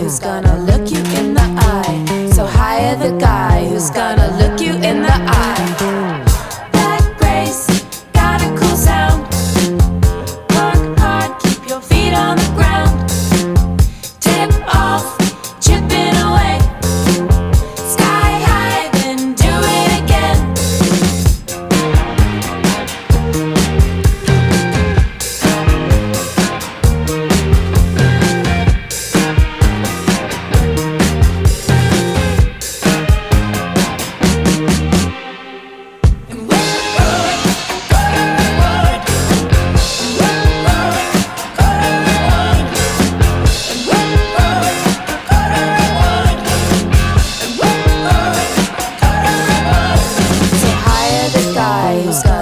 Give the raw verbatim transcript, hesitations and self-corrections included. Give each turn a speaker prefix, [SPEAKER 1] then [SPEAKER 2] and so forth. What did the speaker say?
[SPEAKER 1] who's gonna look you in the eye. So hire the guy who's gonna look you in the eye. That grace, got a cool sound. Work hard, keep your feet on the ground. Tip off, chipping away. Sky high, then do it again. Who's gonna